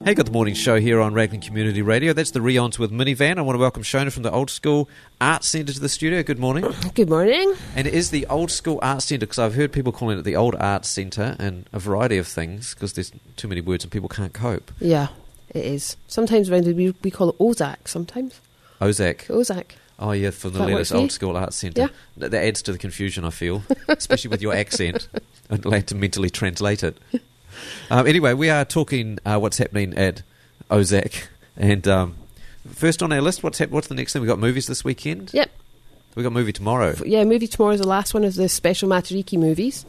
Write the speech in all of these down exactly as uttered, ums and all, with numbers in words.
Hey, got the morning show here on Raglan Community Radio. That's the Rions with Minivan. I want to welcome Shona from the Old School Arts Centre to the studio. Good morning. Good morning. And it is the Old School Arts Centre, because I've heard people calling it the Old Arts Centre and a variety of things, because there's too many words and people can't cope. Yeah, it is. Sometimes around we, we call it Ozak, sometimes. Ozak. Ozak. Oh, yeah, from the That letters work for you? Old School Arts Centre. Yeah. That, that adds to the confusion, I feel, especially with your accent. I'll have to mentally translate it. Um, anyway, we are talking uh, what's happening at Ozak. And um, first on our list, what's hap- what's the next thing? We've got movies this weekend. Yep. We've got a movie tomorrow. Yeah, movie tomorrow is the last one of the special Matariki movies.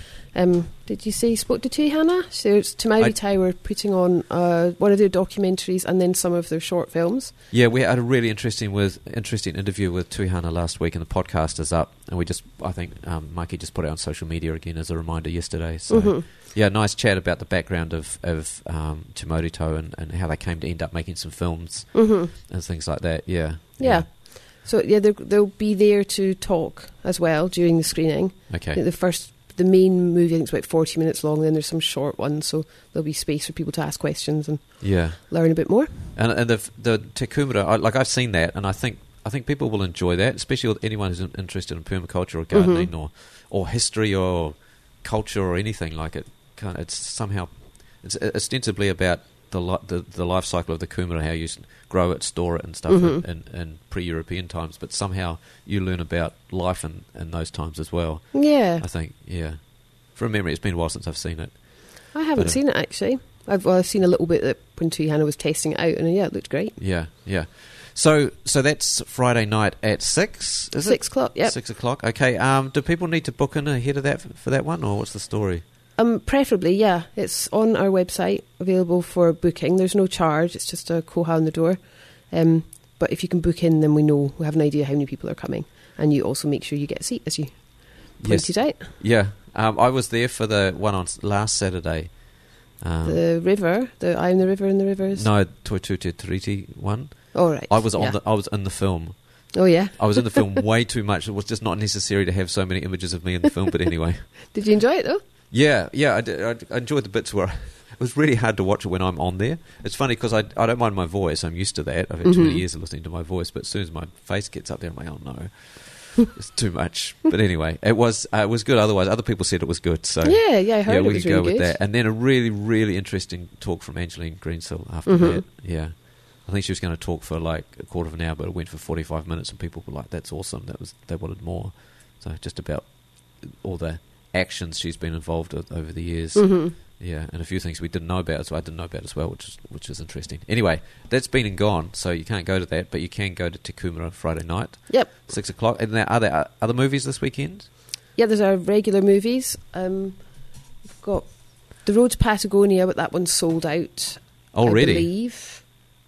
Um, did you say you spoke to Tui, Hannah? So it's Tamauri I- Tower putting on uh, one of their documentaries and then some of their short films. Yeah, we had a really interesting with interesting interview with Tuihana last week, and the podcast is up. And we just, I think, um, Mikey just put it on social media again as a reminder yesterday. So, Mhm. yeah, nice chat about the background of of um, Te Maurito and, and how they came to end up making some films Mhm. and things like that. Yeah, Yeah. So yeah, they'll, they'll be there to talk as well during the screening. I Okay. think the first, the main movie, I think it's about forty minutes long. Then there's some short ones, so there'll be space for people to ask questions and Yeah, learn a bit more. and and the the Te Kumara, I, like I've seen that, and I think I think people will enjoy that, especially with anyone who's in- interested in permaculture or gardening Mhm. or or history or culture or anything like it. Kind of, it's somehow it's ostensibly about the, li- the the life cycle of the kumara, how you s- grow it, store it, and stuff Mhm. in, in, in pre-European times. But somehow you learn about life in, in those times as well. Yeah, I think, yeah. From memory, it's been a while since I've seen it. I haven't But, uh, seen it actually. I've, well, I've seen a little bit that when Tui Hannah was testing it out, and yeah, it looked great. Yeah, yeah. So so that's Friday night at six. Is Six it? o'clock. Yep. Six o'clock. Okay. Um, do people need to book in ahead of that f- for that one, or what's the story? Um, preferably, yeah. It's on our website, available for booking. There's no charge. It's just a koha on the door. Um, but if you can book in, then we know we have an idea how many people are coming, and you also make sure you get a seat as you pointed out. Yeah. Um, I was there for the one on s- last Saturday. Um, The river, the I am the river and the rivers. no, Toitute Tiriti one. Oh right. I was on yeah. the. I was in the film. Oh yeah. I was in the film way too much. It was just not necessary to have so many images of me in the film. But anyway. Did you enjoy it though? Yeah, yeah, I, did, I enjoyed the bits where I, it was really hard to watch it when I'm on there. It's funny because I, I don't mind my voice. I'm used to that. I've had too many Mhm. years of listening to my voice, but as soon as my face gets up there, I'm like, oh no, it's too much. But anyway, it was uh, it was good. Otherwise, other people said it was good. So Yeah, yeah. I heard yeah, it we was could really go with good. that. And then a really, really interesting talk from Angeline Greensill after Mhm. that. Yeah. I think she was going to talk for like a quarter of an hour, but it went for forty-five minutes, and people were like, "That's awesome!" That was they wanted more. So just about all the actions she's been involved with over the years, Mhm. yeah, and a few things we didn't know about, so I didn't know about as well, which is which is interesting. Anyway, that's been and gone, so you can't go to that, but you can go to Te Kumara Friday night, Yep. six o'clock. And there are there other movies this weekend? Yeah, there's our regular movies. Um, we've got The Road to Patagonia, but that one's sold out. Already, I believe.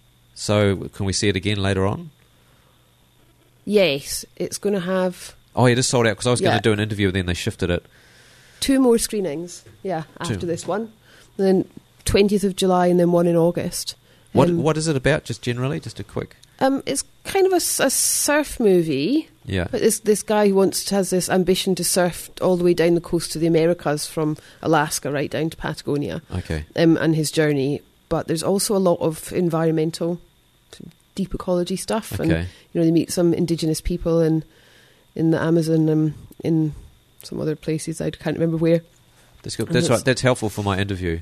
so can we see it again later on? Yes, it's going to have Oh, yeah, it is sold out because I was going Yeah. to do an interview, then they shifted it. two more screenings. Yeah, Two. after this one, and then twentieth of July, and then one in August. What Um, what is it about? Just generally, just a quick, Um, it's kind of a, s- a surf movie. yeah, But this this guy who wants to, has this ambition to surf all the way down the coast to the Americas, from Alaska right down to Patagonia, okay, um, and his journey. But there's also a lot of environmental, deep ecology stuff, and okay, you know they meet some indigenous people in in the Amazon, um, in some other places I can't remember where. that's good. And That's it's- right. That's helpful for my interview.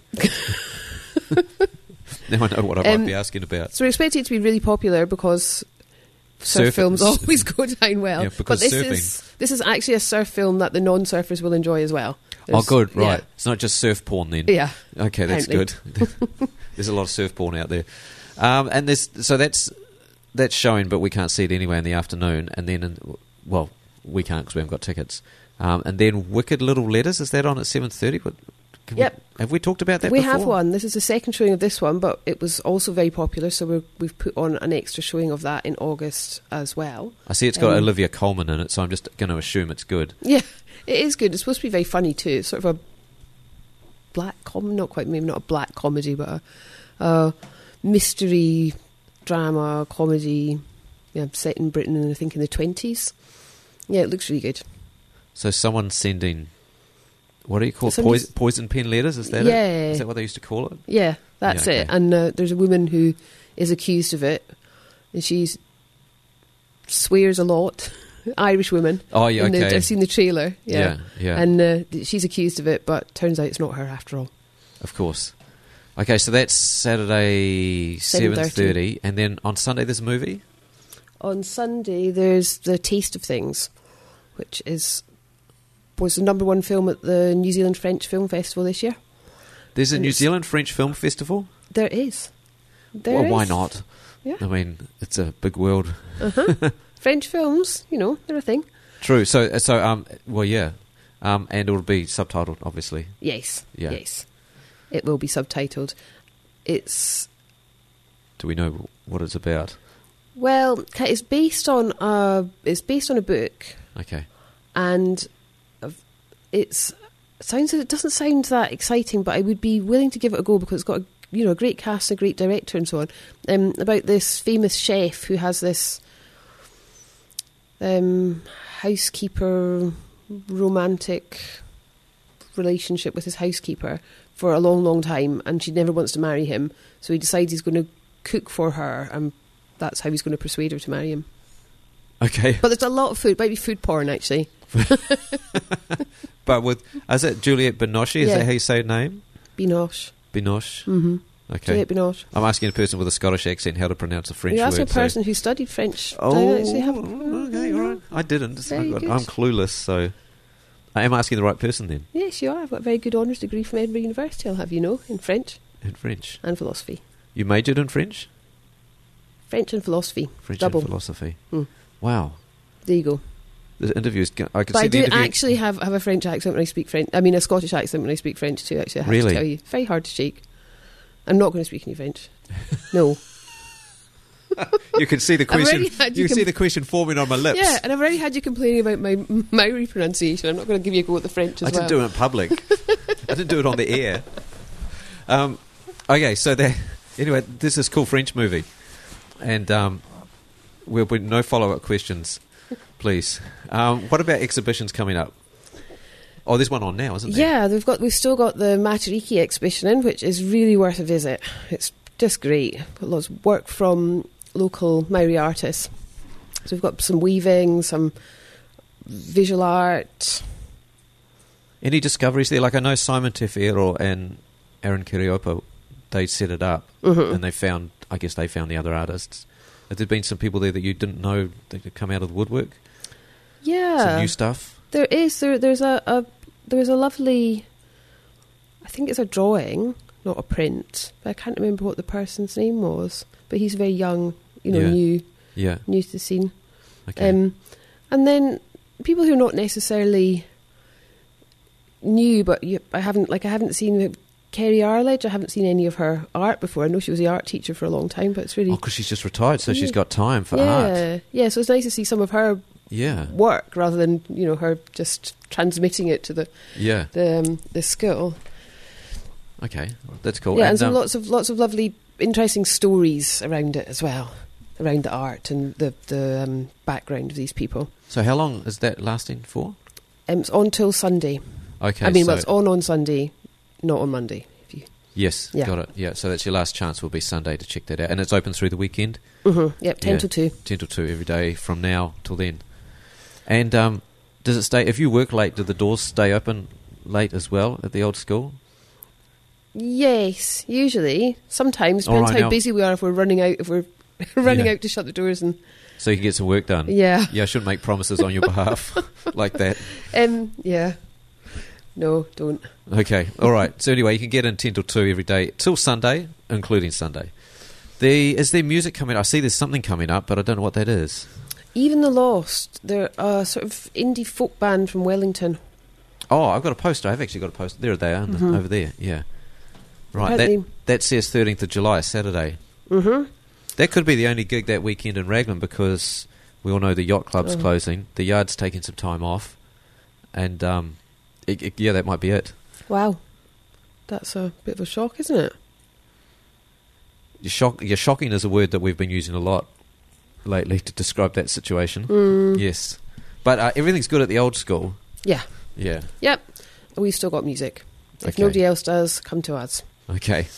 Now I know what I might Um, be asking about. So we're expecting it to be really popular because surf Surf- films always go down well. Yeah, but because this surfing. is this is actually a surf film that the non-surfers will enjoy as well. Oh, There's- good, right. Yeah. It's not just surf porn then. Yeah. Okay, that's good. Apparently. There's a lot of surf porn out there. Um, and there's so that's that's showing, but we can't see it anyway in the afternoon. And then, in, well, we can't because we haven't got tickets. Um, and then Wicked Little Letters, is that on at seven thirty? What, can Yep. We, have we talked about that We before? have one. This is the second showing of this one, but it was also very popular, so we're, we've put on an extra showing of that in August as well. I see it's got Um, Olivia Colman in it, so I'm just going to assume it's good. Yeah, it is good. It's supposed to be very funny too. It's sort of a black com, not quite, maybe not a black comedy, but a, a mystery drama comedy. Yeah, set in Britain, and I think in the twenties. Yeah, it looks really good. So someone's sending, what do you call it? Somebody's- Poison, poison pen letters? Is that Yeah. it? Is that what they used to call it? Yeah, That's Yeah, okay. it. And uh, there's a woman who is accused of it, and she swears a lot. Irish woman. Oh, yeah, In the- okay. I've seen the trailer. Yeah, Yeah, yeah. And uh, she's accused of it, but turns out it's not her after all. Of course. Okay, so that's Saturday, seven seven thirty. And then on Sunday there's a movie? On Sunday, there's The Taste of Things, which is was the number one film at the New Zealand French Film Festival this year. There's a And New it's- Zealand French Film Festival? There is. There Well, why is. not? Yeah. I mean, it's a big world. Uh-huh. French films, you know, they're a thing. True. So, so um, well, yeah. Um, and it'll be subtitled, obviously. Yes. Yeah. Yes. It will be subtitled. It's, Do we know what it's about? well, ca- it's based on a, it's based on a book, Okay. and of- it's sounds it doesn't sound that exciting, but I would be willing to give it a go because it's got a, you know, a great cast, a great director, and so on. Um, about this famous chef who has this um, housekeeper romantic relationship with his housekeeper for a long, long time, and she never wants to marry him. So he decides he's going to cook for her, and that's how he's going to persuade her to marry him. Okay. But there's a lot of food. Might be food porn, actually. But with, is it Juliette Binoche? Is Yeah. that how you say her name? Binoche. Binoche? Mm-hmm. Okay. Juliette Binoche. I'm asking a person with a Scottish accent how to pronounce a French You're word. asking a so- person who studied French. Oh, Do I actually have- okay, all right. I didn't. Very I've got- good. I'm clueless, so I am asking the right person then, Yes, you are. I've got a very good honours degree from Edinburgh University, I'll have you know, in French in French. and philosophy. You majored in French? French and philosophy. French Double. and philosophy. Hmm. Wow. There you go. The interview's... go- I could But see I the do interview... actually have, have a French accent when I speak French. I mean, a Scottish accent when I speak French too, actually, I have Really? to tell you. Very hard to shake. I'm not going to speak any French. No. You can see the I've question... already had You you can see com- the question forming on my lips. Yeah, and I've already had you complaining about my Maori pronunciation. I'm not going to give you a go at the French as I didn't well. do it in public. I didn't do it on the air. Um, okay, so there... Anyway, this is a cool French movie. And um, we'll be no follow-up questions, please. Um, what about exhibitions coming up? Oh, there's one on now, isn't there? Yeah, we've got we've still got the Matariki exhibition in, which is really worth a visit. It's just great. Got lots of work from local Maori artists. So we've got some weaving, some visual art. Any discoveries there? Like I know Simon Tefero and Aaron Kiriopo, they set it up Mhm. and they found, I guess they found the other artists. Have there been some people there that you didn't know that could come out of the woodwork? Some Yeah, new stuff? there is. There, there's a, a there's a lovely. I think it's a drawing, not a print. But I can't remember what the person's name was. But he's very young, you know, Yeah. new, Yeah. new to the scene. Okay. Um, and then people who are not necessarily new, but you, I haven't like I haven't seen Kerry Arledge. I haven't seen any of her art before. I know she was the art teacher for a long time, but it's really oh, because she's just retired, so she's Yeah. got time for yeah, art. yeah. So it's nice to see some of her Yeah. work rather than you know her just transmitting it to the Yeah. the um, the school. Okay. That's cool. Yeah, and, some um, lots of lots of lovely, interesting stories around it as well, around the art and the the um, background of these people. so how long is that lasting for? Um, it's on till Sunday. Okay. I mean, so well, it's on on Sunday, not on Monday. If you, yes, Yeah. got it. Yeah, so that's your last chance will be Sunday to check that out. And it's open through the weekend? mm-hmm. Yep, ten Yeah. till two. ten till two every day from now till then. And um, does it stay, if you work late, do the doors stay open late as well at the old school? Yes, usually. Sometimes All depends right, how now- busy we are. If we're running out, if we're running Yeah. out to shut the doors, and So you can get some work done? yeah, Yeah, I shouldn't make promises on your behalf like that. um, yeah. No, don't. Okay, all right. So anyway, you can get in ten till two every day till Sunday, including Sunday. The, is there music coming? I see there's something coming up, but I don't know what that is. Even the Lost, they're a sort of indie folk band from Wellington. Oh, I've got a poster. I've actually got a poster. There they are, Mhm. over there. Yeah. Right, Apparently- that, that says thirteenth of July, Saturday. Mm-hmm. That could be the only gig that weekend in Raglan because we all know the yacht club's Oh. closing. The yard's taking some time off. And, um, it, it, yeah, that might be it. Wow, that's a bit of a shock, isn't it? You're shock, yeah, shocking is a word that we've been using a lot lately to describe that situation. Mm. Yes. But uh, everything's good at the old school. Yeah. Yeah. Yep. We've still got music. If Okay. nobody else does, come to us. Okay.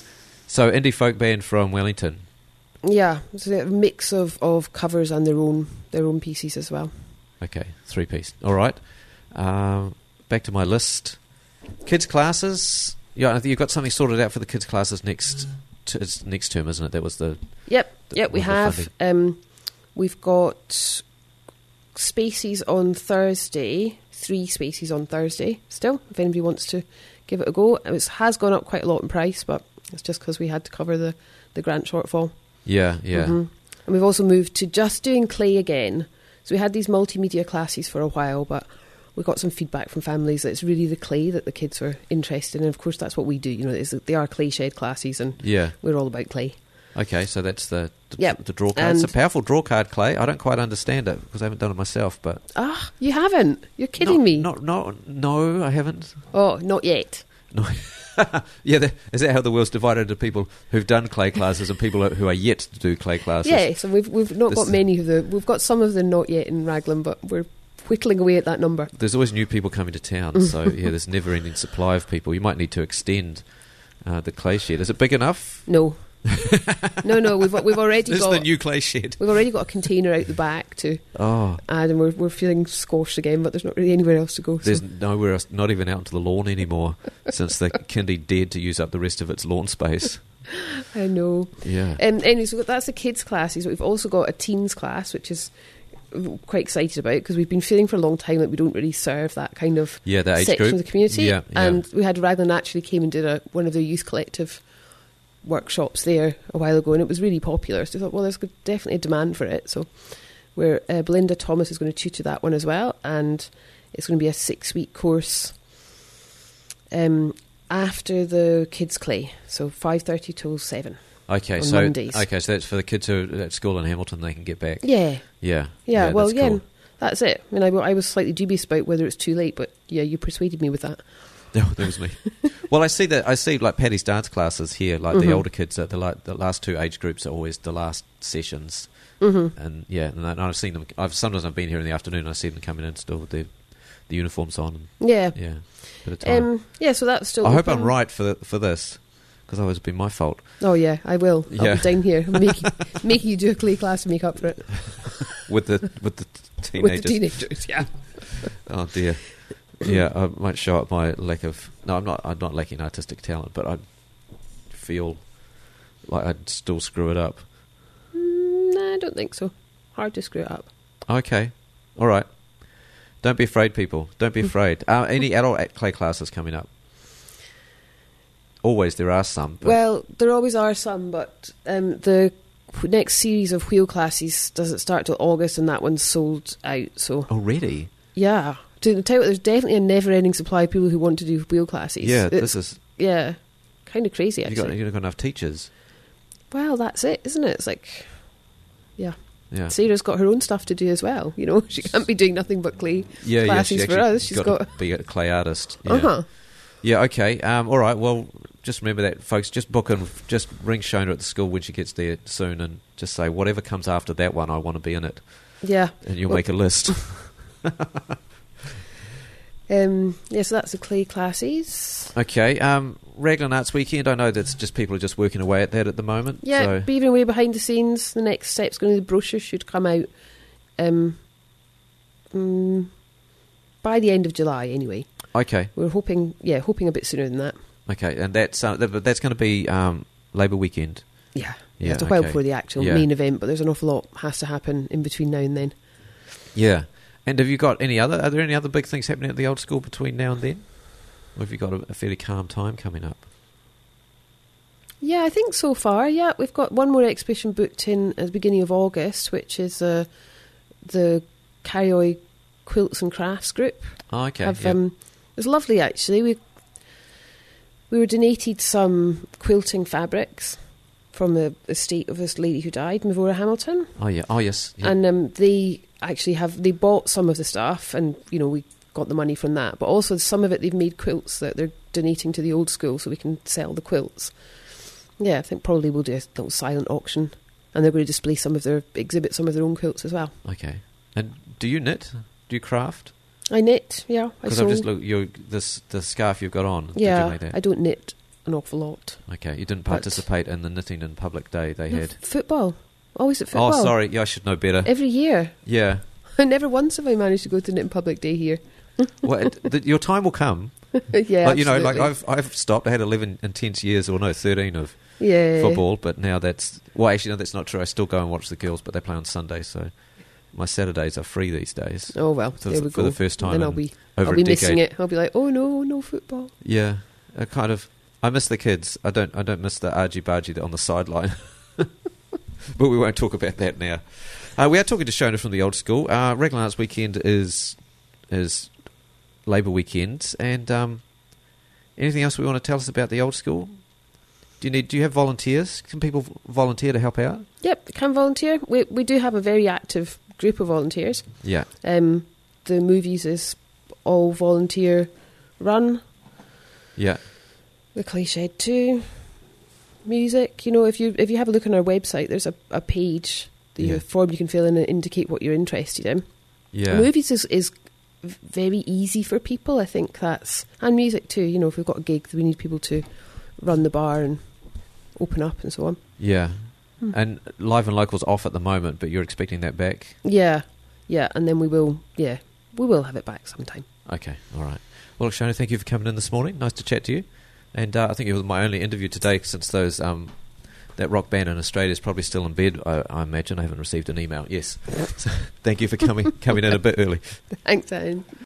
So indie folk band from Wellington. Yeah, it's a mix of, of covers and their own their own pieces as well. Okay, three piece. All right. Um, back to my list. Kids classes. Yeah, I think you've got something sorted out for the kids classes next. T- it's next term, isn't it? That was the. Yep, the, yep. We have. Um, we've got spaces on Thursday. Three spaces on Thursday. Still, if anybody wants to give it a go, it has gone up quite a lot in price, but it's just because we had to cover the, the grant shortfall. Yeah, yeah. Mm-hmm. And we've also moved to just doing clay again. So we had these multimedia classes for a while, but we got some feedback from families that it's really the clay that the kids were interested in. And of course, that's what we do. You know, it's, they are clay shed classes, and yeah. we're all about clay. Okay, so that's the the, Yep. the draw card. It's a powerful draw card, clay. I don't quite understand it because I haven't done it myself. But Ah, you haven't? You're kidding not, me? Not, not, no, I haven't. Oh, not yet. No. Yeah, that, is that how the world's divided into people who've done clay classes and people who are yet to do clay classes? Yes, and we've we've not This- got many of the. We've got some of the not yet in Raglan, but we're whittling away at that number. There's always new people coming to town, so yeah, there's never-ending supply of people. You might need to extend uh, the clay shed. Is it big enough? No, no, no. We've we've already This is got the new clay shed. we've already got a container out the back to Oh, add, and we're we're feeling squashed again. But there's not really anywhere else to go. there's So. nowhere else, not even out onto the lawn anymore, since the kindy dared to use up the rest of its lawn space. I know. Yeah. Um, anyway, so that's the kids' classes. We've also got a teens class, which is quite excited about because we've been feeling for a long time that we don't really serve that kind of Yeah, the age section group. of the community. Yeah, yeah. And we had Raglan actually came and did a, one of the youth collective workshops there a while ago, and it was really popular. So we thought, well, there's definitely a demand for it. So we're, uh, Belinda Thomas is going to tutor that one as well, and it's going to be a six-week course um, after the kids' clay, so five thirty till seven. Okay, on so Mondays. okay, so that's for the kids who are at school in Hamilton. They can get back. Yeah. Yeah. Yeah, well, that's yeah, cool. that's it. I mean, I, I was slightly dubious about whether it's too late, but yeah, you persuaded me with that. No, that was me. Well, I see that. I see like Paddy's dance classes here. Like Mhm. the older kids, are the like the last two age groups are always the last sessions. Mm-hmm. And yeah, and, I, and I've seen them. I've sometimes I've been here in the afternoon. and I see them coming in still with the the uniforms on. And, Yeah. yeah, bit of time. Um, yeah, so that's still I hope open. I'm right for the, for this because otherwise it'd be my fault. Oh, yeah, I will. I'll Yeah. be down here making, making you do a clay class to make up for it. with the with the teenagers. With the teenagers, yeah. Oh dear. Yeah, I might show up my lack of. No, I'm not. I'm not lacking artistic talent, but I feel like I'd still screw it up. Mm, nah, I don't think so. Hard to screw it up. Okay, all right. Don't be afraid, people. Don't be afraid. Uh, any adult a- clay classes coming up? Always, there are some. But Well, there always are some, but um, the next series of wheel classes doesn't start till August, and that one's sold out. So already, yeah, to tell you what, there's definitely a never-ending supply of people who want to do wheel classes. yeah. It's- This is. yeah, kind of crazy You actually. got. You've got enough teachers. Well, that's it, isn't it? It's like, yeah. Yeah. Sarah's got her own stuff to do as well. You know, she can't be doing nothing but clay Yeah, yeah. classes She for actually us. She's got, got. to be a clay artist. Yeah. Uh huh. Yeah, okay. Um, all right, well, just remember that, folks. Just book in, just ring Shona at the school when she gets there soon and just say, whatever comes after that one, I want to be in it. Yeah. And you'll Well- make a list. Um. Yeah. So that's the clay classes. Okay, um, Raglan Arts Weekend, I know that's just people are just working away at that at the moment. Yeah. So, Beavering away behind the scenes. The next step's going to be the brochure should come out. Um. mm, by the end of July, anyway. okay, We're hoping. Yeah, hoping a bit sooner than that. okay. And that's, uh, that, that's going to be um, Labour Weekend. Yeah. Yeah, It's a while okay. before the actual Yeah. main event, but there's an awful lot has to happen in between now and then. Yeah. And have you got any other, are there any other big things happening at the old school between now and then? Or have you got a, a fairly calm time coming up? Yeah, I think so far. Yeah, we've got one more exhibition booked in at the beginning of August, which is uh, the Carrioy Quilts and Crafts group. Oh, okay. Have, yeah. um, it was lovely, actually. We we were donated some quilting fabrics from the estate of this lady who died, Mavora Hamilton, oh, yeah. Oh, yes. Yeah. and um, they actually have they bought some of the stuff, and you know we got the money from that. But also some of it they've made quilts that they're donating to the old school, so we can sell the quilts. Yeah, I think probably we'll do a little silent auction, and they're going to display some of their exhibit some of their own quilts as well. Okay. And do you knit? Do you craft? I knit, yeah. I Because I've sew. just looked, your this the scarf you've got on. Did you Yeah, make that? I don't knit. an awful lot. Okay, you didn't But- participate in the knitting in public day they No, had. f- football. Always at football. Oh, sorry. Yeah, I should know better. Every year. Yeah. Never once have I managed to go to Knitting Public Day here. Well, it, the, your time will come. Yeah, Like, you know, like absolutely. I've I've stopped. I had eleven intense years, or no, thirteen of yeah. football, but now that's well, actually, no, that's not true. I still go and watch the girls, but they play on Sunday, so my Saturdays are free these days. Oh well, So there for we the go. first time then I'll in be, over I'll a be missing decade. it. I'll be like, oh no, no football. Yeah, I kind of. I miss the kids. I don't. I don't miss the argy bargy on the sideline. But we won't talk about that now. Uh, we are talking to Shona from the old school. Uh, Raglan Arts Weekend is is Labour Weekend, and um, anything else we want to tell us about the old school? Do you need? Do you have volunteers? Can people v- volunteer to help out? Yep, can volunteer. We we do have a very active group of volunteers. Yeah, Um, the movies is all volunteer run. yeah, The Clay Shed too. Music, you know, if you if you have a look on our website, there's a, a page, the Yeah. form you can fill in and indicate what you're interested in. yeah. Movies is, is v- very easy for people. I think that's and music too. You know, if we've got a gig, we need people to run the bar and open up and so on. Yeah. Hmm. And Live and Local's off at the moment, but you're expecting that back? Yeah, yeah, and then we will. Yeah, we will have it back sometime. Okay, all right. Well, Shona, thank you for coming in this morning. Nice to chat to you. And uh, I think it was my only interview today since those um, that rock band in Australia is probably still in bed, I, I imagine. I haven't received an email. Yes. So, thank you for coming coming in a bit early. Thanks, Anne.